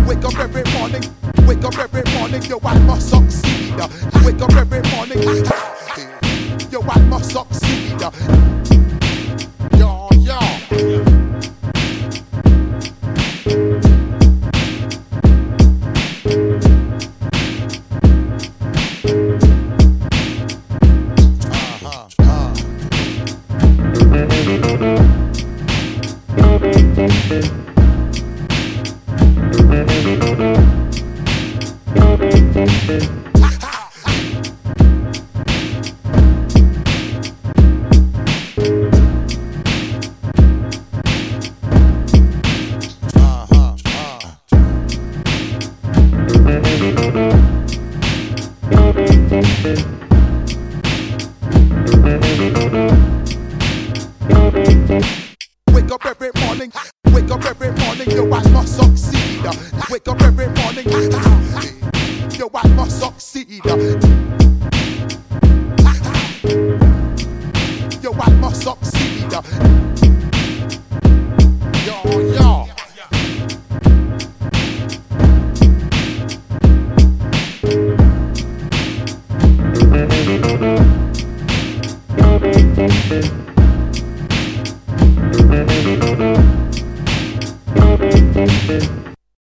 Wake up every morning, wake up every morning, yo, I must succeed. Wake up every morning, yo, I must succeed. Yo, yo. Wake up every morning, wake up every morning, yo, I must succeed. Wake up every morning, yo, I must succeed. Yo, I must succeed. Yo, yo. Thank you.